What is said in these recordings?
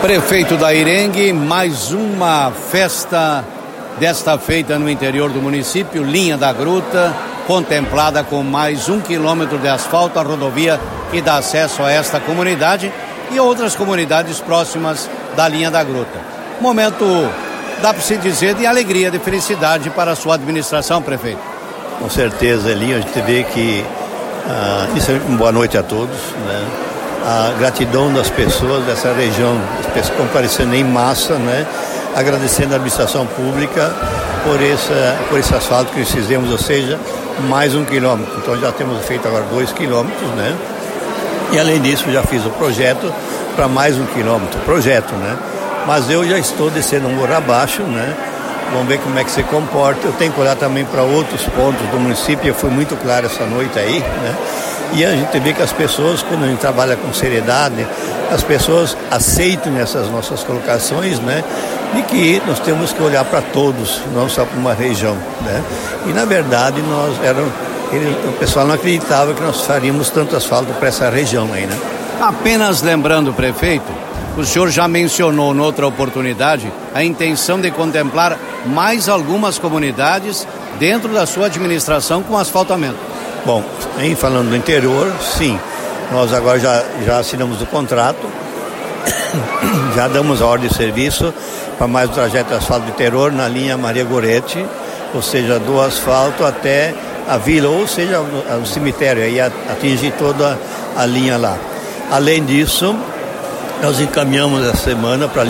Prefeito da Irengue, mais uma festa desta feita no interior do município, Linha da Gruta, contemplada com mais 1 quilômetro de asfalto, a rodovia que dá acesso a esta comunidade e outras comunidades próximas da Linha da Gruta. Momento, dá para se dizer, de alegria, de felicidade para a sua administração, prefeito. Com certeza, Elinho, a gente vê que isso é uma boa noite a todos, né? A gratidão das pessoas dessa região, as pessoas comparecendo em massa, né? Agradecendo a administração pública por esse asfalto que nós fizemos, ou seja, mais 1 quilômetro. Então já temos feito agora 2 quilômetros, né? E além disso já fiz o projeto para mais 1 quilômetro, né? Mas eu já estou descendo um morro abaixo, né? Vamos ver como é que se comporta. Eu tenho que olhar também para outros pontos do município, eu fui muito claro essa noite aí, né? E a gente vê que as pessoas, quando a gente trabalha com seriedade, as pessoas aceitam essas nossas colocações, né? De que nós temos que olhar para todos, não só para uma região, né? E na verdade o pessoal não acreditava que nós faríamos tanto asfalto para essa região aí, né? Apenas lembrando, prefeito, o senhor já mencionou noutra oportunidade a intenção de contemplar mais algumas comunidades dentro da sua administração com asfaltamento. Bom, falando do interior, sim, nós agora já assinamos o contrato, já damos a ordem de serviço para mais um trajeto de asfalto do interior na linha Maria Goretti, ou seja, do asfalto até a vila, ou seja, o cemitério, aí atingir toda a linha lá. Além disso, nós encaminhamos essa semana para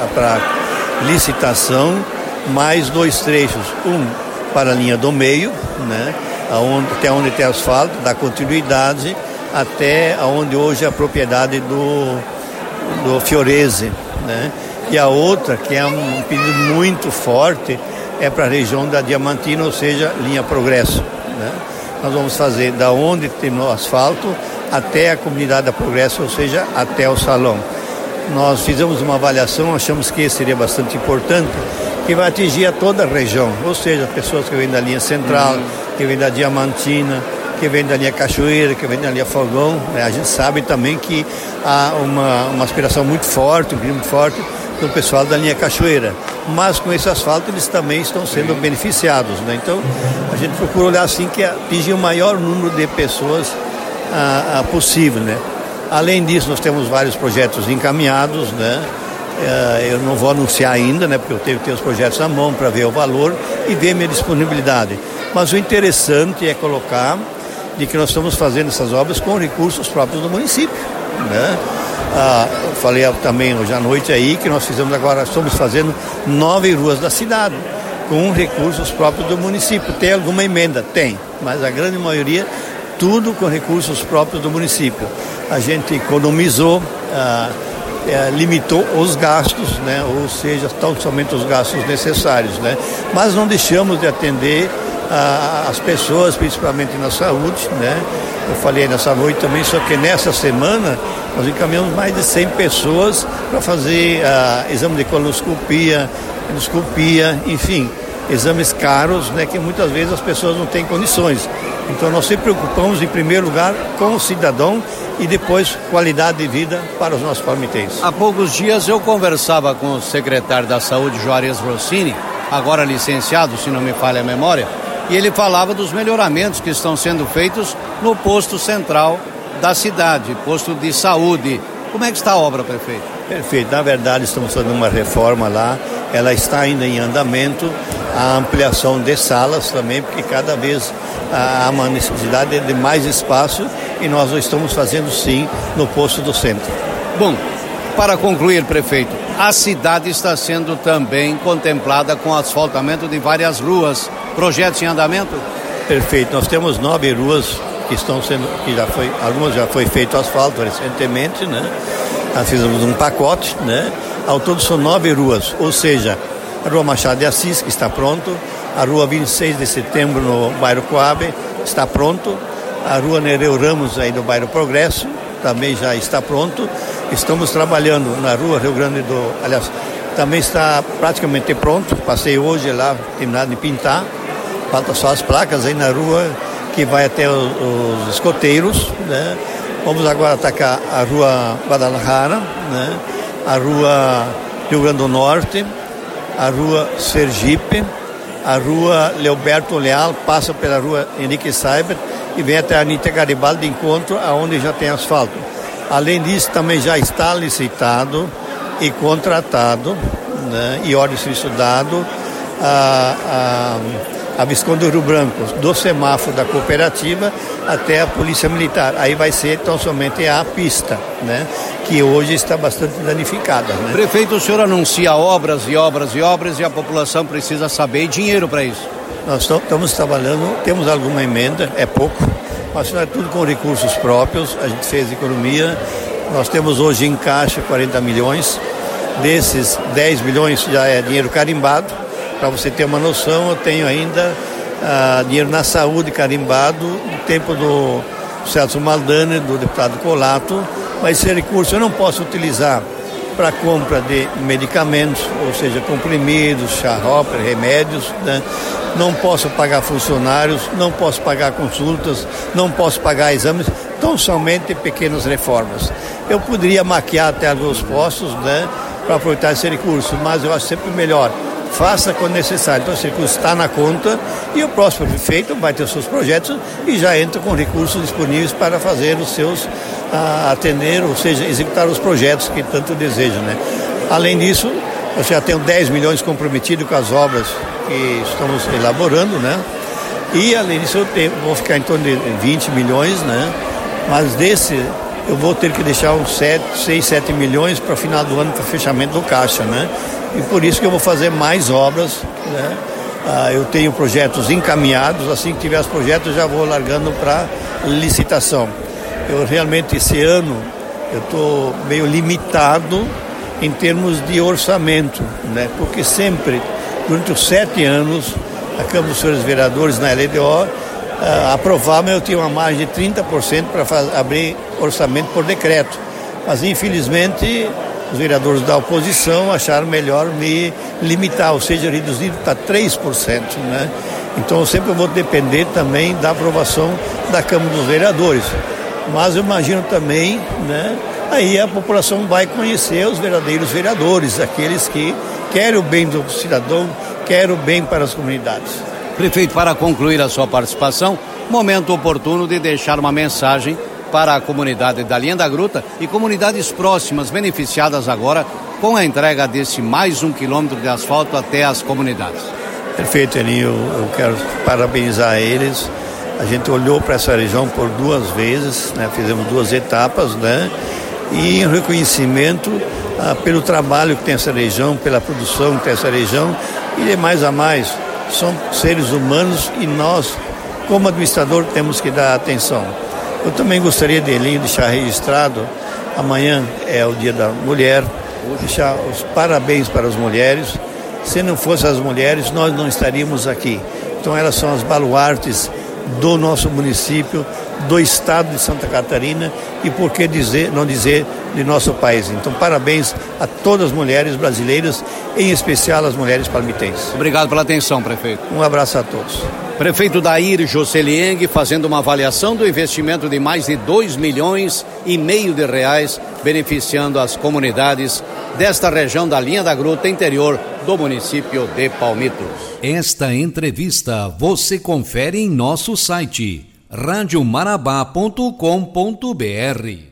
licitação mais 2 trechos, um para a linha do meio, né? Até onde tem asfalto, da continuidade até onde hoje é a propriedade do Fiorese, né? E a outra, que é um pedido muito forte, é para a região da Diamantina, ou seja, linha Progresso, né? Nós vamos fazer da onde terminou o asfalto até a comunidade da Progresso, ou seja, até o Salão. Nós fizemos uma avaliação, achamos que seria bastante importante, que vai atingir a toda a região, ou seja, pessoas que vêm da linha central, que vêm da Diamantina, que vêm da linha Cachoeira, que vêm da linha Fogão, né? A gente sabe também que há uma aspiração muito forte, um clima muito forte do pessoal da linha Cachoeira, mas com esse asfalto eles também estão sendo beneficiados, né? Então a gente procura olhar assim que atingir o maior número de pessoas possível, né? Além disso, nós temos vários projetos encaminhados, né? Eu não vou anunciar ainda, né? Porque eu tenho que ter os projetos na mão para ver o valor e ver minha disponibilidade. Mas o interessante é colocar de que nós estamos fazendo essas obras com recursos próprios do município, né? Eu falei também hoje à noite aí que nós estamos fazendo 9 ruas da cidade com recursos próprios do município. Tem alguma emenda? Tem, mas a grande maioria tudo com recursos próprios do município. A gente economizou, limitou os gastos, né? Ou seja, tão somente os gastos necessários, né? Mas não deixamos de atender as pessoas, principalmente na saúde, né? Eu falei nessa noite também, só que nessa semana nós encaminhamos mais de 100 pessoas para fazer exame de colonoscopia, endoscopia, enfim, exames caros, né? Que muitas vezes as pessoas não têm condições. Então nós sempre preocupamos em primeiro lugar com o cidadão e depois qualidade de vida para os nossos palmitenses. Há poucos dias eu conversava com o secretário da Saúde, Juarez Rossini, agora licenciado, se não me falha a memória, e ele falava dos melhoramentos que estão sendo feitos no posto central da cidade, posto de saúde. Como é que está a obra, prefeito? Perfeito, na verdade estamos fazendo uma reforma lá, ela está ainda em andamento, a ampliação de salas também, porque cada vez há uma necessidade de mais espaço e nós o estamos fazendo sim no posto do centro. Bom, para concluir, prefeito, a cidade está sendo também contemplada com asfaltamento de várias ruas, projetos em andamento? Perfeito, nós temos 9 ruas que estão sendo, algumas já foi feito asfalto recentemente, né? Nós fizemos um pacote, né? Ao todo são 9 ruas, ou seja, a Rua Machado de Assis, que está pronto, a Rua 26 de Setembro no bairro Coabe está pronto, a Rua Nereu Ramos aí do bairro Progresso também já está pronto. Estamos trabalhando na Rua Rio Grande também está praticamente pronto, passei hoje lá, terminado de pintar, falta só as placas aí na rua que vai até os escoteiros, né? Vamos agora atacar a Rua Guadalajara, né? a rua Rio Grande do Norte, a rua Sergipe, a rua Leoberto Leal, passa pela rua Henrique Seibert e vem até a Anitta Garibaldi de encontro, aonde já tem asfalto. Além disso, também já está licitado e contratado, né, e ordem de serviço dado a Visconde do Rio Branco, do semáforo da cooperativa até a Polícia Militar. Aí vai ser tão somente a pista, né, que hoje está bastante danificada. Né? Prefeito, o senhor anuncia obras e obras e obras e a população precisa saber dinheiro para isso. Nós estamos trabalhando, temos alguma emenda, é pouco, mas é tudo com recursos próprios, a gente fez economia, nós temos hoje em caixa 40 milhões, desses 10 milhões já é dinheiro carimbado. Para você ter uma noção, eu tenho ainda dinheiro na saúde carimbado do tempo do Celso Maldani, do deputado Colato, mas esse recurso eu não posso utilizar para compra de medicamentos, ou seja, comprimidos, xarope, remédios, né? Não posso pagar funcionários, não posso pagar consultas, não posso pagar exames, tão somente pequenas reformas. Eu poderia maquiar até alguns postos, né, para aproveitar esse recurso, mas eu acho sempre melhor. Faça quando necessário. Então, esse recurso está na conta e o próximo prefeito vai ter os seus projetos e já entra com recursos disponíveis para fazer os seus, atender, ou seja, executar os projetos que tanto desejam, né? Além disso, eu já tenho 10 milhões comprometidos com as obras que estamos elaborando, né? E, além disso, vou ficar em torno de 20 milhões, né? Mas desse, eu vou ter que deixar uns 6, 7 milhões para o final do ano, para fechamento do caixa, né? E por isso que eu vou fazer mais obras, né? Eu tenho projetos encaminhados, assim que tiver os projetos já vou largando para licitação. Eu realmente esse ano eu estou meio limitado em termos de orçamento, né? Porque sempre, durante os 7 anos, a Câmara dos Senhores Vereadores na LDO aprovava, eu tinha uma margem de 30% para abrir orçamento por decreto. Mas infelizmente os vereadores da oposição acharam melhor me limitar, ou seja, reduzido para 3%, né? Então eu sempre vou depender também da aprovação da Câmara dos Vereadores. Mas eu imagino também, né, aí a população vai conhecer os verdadeiros vereadores, aqueles que querem o bem do cidadão, querem o bem para as comunidades. Prefeito, para concluir a sua participação, momento oportuno de deixar uma mensagem para a comunidade da Linha da Gruta e comunidades próximas beneficiadas agora com a entrega desse mais 1 quilômetro de asfalto até as comunidades. Perfeito, Elinho, eu quero parabenizar eles. A gente olhou para essa região por 2 vezes, né? Fizemos 2 etapas, né? E em reconhecimento pelo trabalho que tem essa região, pela produção que tem essa região e de mais a mais, são seres humanos e nós, como administrador, temos que dar atenção. Eu também gostaria de, Elinho, deixar registrado, amanhã é o Dia da Mulher, deixar os parabéns para as mulheres. Se não fossem as mulheres, nós não estaríamos aqui. Então elas são as baluartes do nosso município, do estado de Santa Catarina e por que não dizer de nosso país. Então parabéns a todas as mulheres brasileiras, em especial as mulheres palmitenses. Obrigado pela atenção, prefeito. Um abraço a todos. Prefeito Dair Joselieng fazendo uma avaliação do investimento de mais de 2,5 milhões de reais, beneficiando as comunidades desta região da Linha da Gruta, interior do município de Palmitos. Esta entrevista você confere em nosso site radiomarabá.com.br.